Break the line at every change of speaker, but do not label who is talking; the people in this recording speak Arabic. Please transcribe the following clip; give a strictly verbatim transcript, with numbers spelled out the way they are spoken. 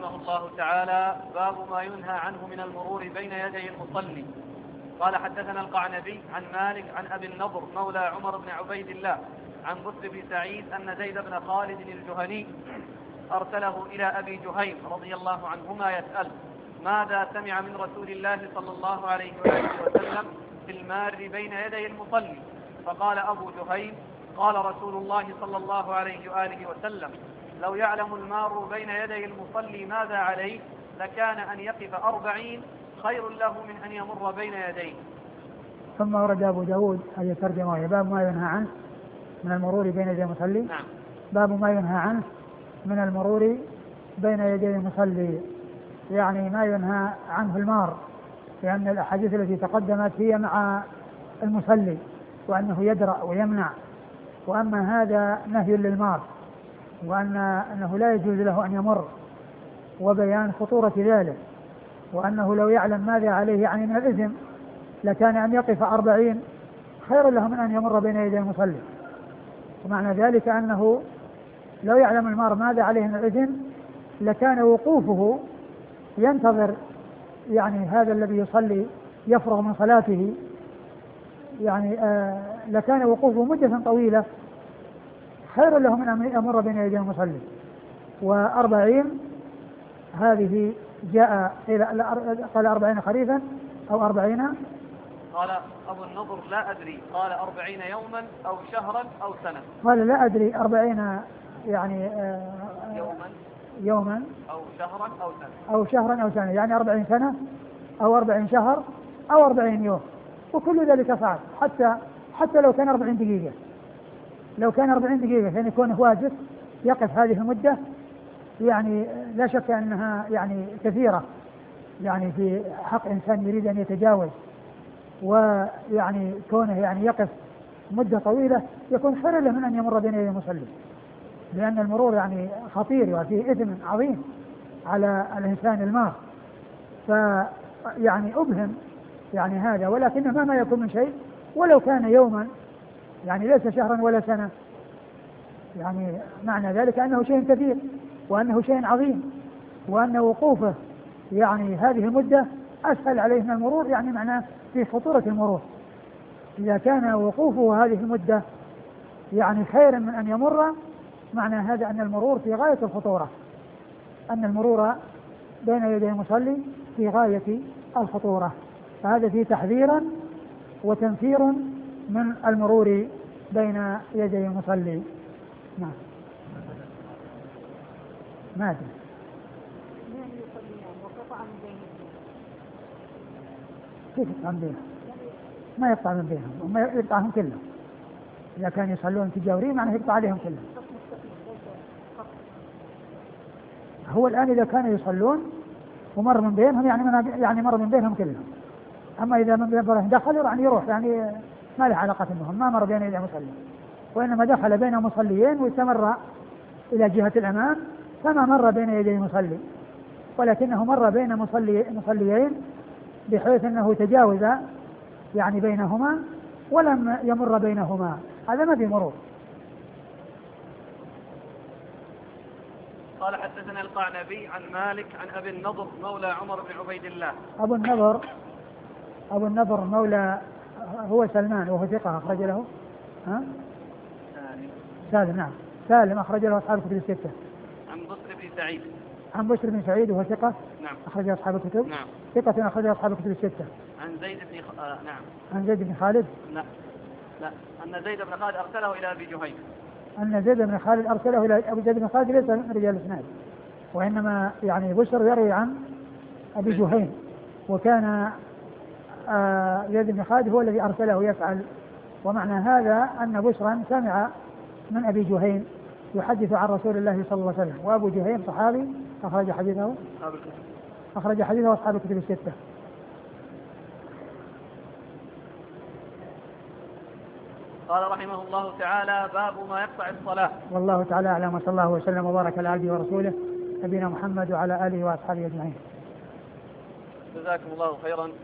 رحمه الله تعالى: باب ما ينهى عنه من المرور بين يدي المصلي. قال: حدثنا القعنبي عن مالك عن أبي النضر مولى عمر بن عبيد الله عن بسر بن سعيد أن زيد بن خالد الجهني أرسله إلى أبي جهيم رضي الله عنهما يسأل: ماذا سمع من رسول الله صلى الله عليه وآله وسلم في المار بين يدي المصلي؟ فقال أبو جهيم: قال رسول الله صلى الله عليه وآله وسلم: لو يعلم المار بين يدي المصلي ماذا عليه لكان أن يقف أربعين خير له من أن يمر بين يديه.
ثم ورد أبو داود هذه الترجمة: باب ما ينهى عنه من المرور بين يدي المصلي.
نعم.
باب ما ينهى عنه من المرور بين يدي المصلي، يعني ما ينهى عنه المار، لأن الأحاديث التي تقدمت هي مع المصلي وأنه يدرأ ويمنع، وأما هذا نهي للمار وأن أنه لا يجوز له أن يمر، وبيان خطورة ذلك، وأنه لو يعلم ماذا عليه يعني من الإثم لكان أن يقف أربعين خير له من أن يمر بين يدي المصلي. ومعنى ذلك أنه لو يعلم المار ماذا عليه من الإثم لكان وقوفه ينتظر يعني هذا الذي يصلي يفرغ من صلاته، يعني آه لكان وقوفه مدة طويلة خير له من أن يمر بين يدي المصلي. وأربعين هذه جاء إلى قال أربعين خريفا أو أربعين.
قال أبو النضر: لا أدري، قال أربعين يوما أو شهرا أو سنة.
قال: لا أدري، أربعين يعني آه
يوما
يوما
أو شهرا أو سنة
أو شهرا أو سنة، يعني أربعين سنة أو أربعين شهر أو أربعين يوم، وكل ذلك صعب. حتى حتى لو كان أربعين دقيقة، لو كان أربعين دقيقة يعني يكون واجب يقف هذه المدة، يعني لا شك أنها يعني كثيرة يعني في حق إنسان يريد أن يتجاوز، ويعني كونه يعني يقف مدة طويلة يكون خير له من أن يمر بين يدي المصلي، لأن المرور يعني خطير وفيه إثم عظيم على الإنسان المار. فيعني أبهم يعني هذا، ولكنه مهما يكون من شيء ولو كان يوما يعني ليس شهرا ولا سنة، يعني معنى ذلك أنه شيء كثير وأنه شيء عظيم، وأن وقوفه يعني هذه المدة أسهل عليه من المرور، يعني معناه في خطورة المرور. إذا كان وقوفه هذه المدة يعني خيرا من أن يمر، معنى هذا أن المرور في غاية الخطورة، أن المرور بين يدي المصلي في غاية الخطورة. فهذا فيه تحذيرا وتنفير من المرور بين يدي المصلي. نعم. ماذا؟ كيف يقطع من بينهم؟ ما يقطع من بينهم، وما يقطعهم كلهم. إذا كانوا يصلون تجاورين معناه يقطع عليهم كلهم. هو الآن إذا كانوا يصلون ومر من بينهم يعني من يعني مر من بينهم كلهم. أما إذا من بينهم دخل يعني يروح، يعني ما له علاقة بهم، ما مر بين يدي مصلي، وإنما دخل بين مصليين واستمر إلى جهة الأمام فما مر بين يدي المصلي، ولكنه مر بين مصلي مصليين بحيث أنه تجاوز يعني بينهما ولم يمر بينهما، هذا ما في مرور.
قال: حدثنا القعنبي عن مالك عن أبي النضر مولى عمر بن عبيد الله.
أبو النضر أبو النضر مولى هو سلمان وهو ثقة أخرج له ها؟
سالم.
سالم نعم سالم أخرج له أصحاب الكتب الستة.
عن بسر بن سعيد.
عن بسر بن سعيد وهو ثقة.
نعم.
أخرج له أصحاب الكتب.
نعم.
ثقة أخرج له أصحاب الكتب الستة.
عن زيد بن خ... آه نعم.
عن زيد بن خالد.
لا لا أن زيد بن خالد أرسله إلى أبي جهيم.
أن زيد بن خالد أرسله إلى أبي زيد بن خالد ليس من رجال الإسناد، وإنما يعني بشر يروي عن أبي جهيم، وكان آه زيد بن خالد هو الذي أرسله يفعل. ومعنى هذا أن بشرا سمع من أبي جهيم يحدث عن رسول الله صلى الله عليه وسلم، وأبو جهيم صحابي أخرج حديثه أخرج حديثه أصحاب الكتب الستة.
قال رحمه الله تعالى: باب ما يقطع الصلاة.
والله تعالى أعلم، وصلى الله وسلم وبارك على عبده ورسوله نبينا محمد وعلى آله وأصحابه أجمعين.
جزاكم الله خيرا.